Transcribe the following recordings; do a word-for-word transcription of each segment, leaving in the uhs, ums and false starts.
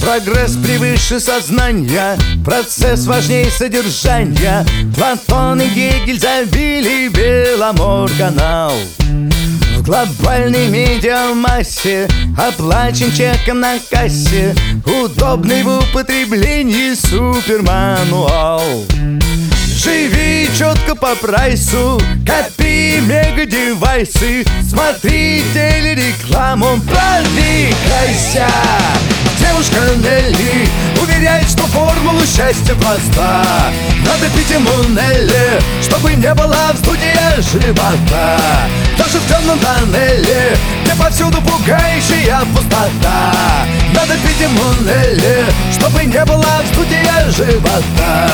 Прогресс превыше сознания, процесс важнее содержания. Платон и Гегель забили Беломорканал. В глобальной медиамассе оплачен чеком на кассе удобный в употреблении супермануал. Живи четко по прайсу, копи мега-девайсы, смотри телерекламу, продвигайся. Девушка Нелли уверяет, что формулу счастья проста. Надо пить ему Нелли, чтобы не было вздутия живота. Даже в темном тоннеле, где повсюду пугающая пустота. Надо пить ему Нелли, чтобы не было вздутия живота.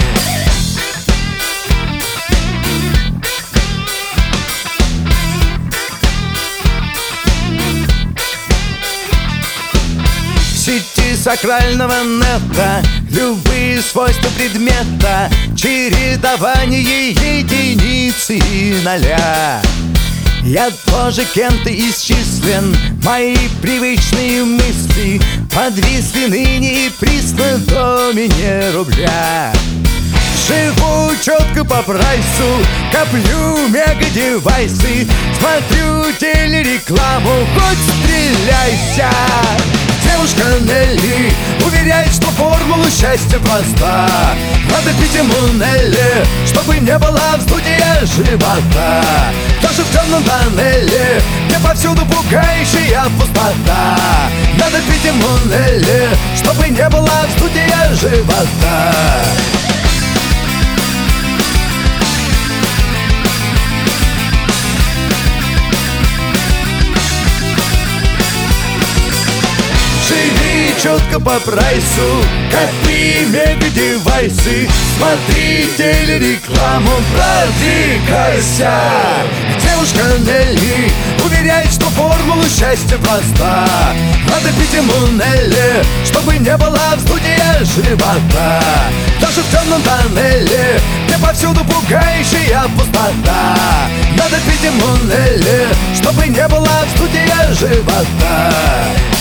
В сети сакрального нета любые свойства предмета, чередование единицы и ноля. Я тоже кем-то исчислен, мои привычные мысли подвисли ныне и присно в домене рубля. Живу четко по прайсу, коплю мега-девайсы, смотрю телерекламу, хоть стреляйся. Девушка Нелли уверяет, что формула счастья проста. Надо пить ему Нелли, чтобы не было вздутия живота. Даже в темном тоннеле, где повсюду пугающая пустота. Надо пить ему Нелли, чтобы не было вздутия живота. Живи четко по прайсу, копи мега-девайсы, смотри телерекламу, продвигайся. Девушка Нелли уверяет, что формула счастья проста. Надо пить ему Нелли, чтобы не было вздутия живота. Даже в темном тоннеле, где повсюду пугающая пустота. Надо пить ему Нелли, чтобы не было вздутия живота.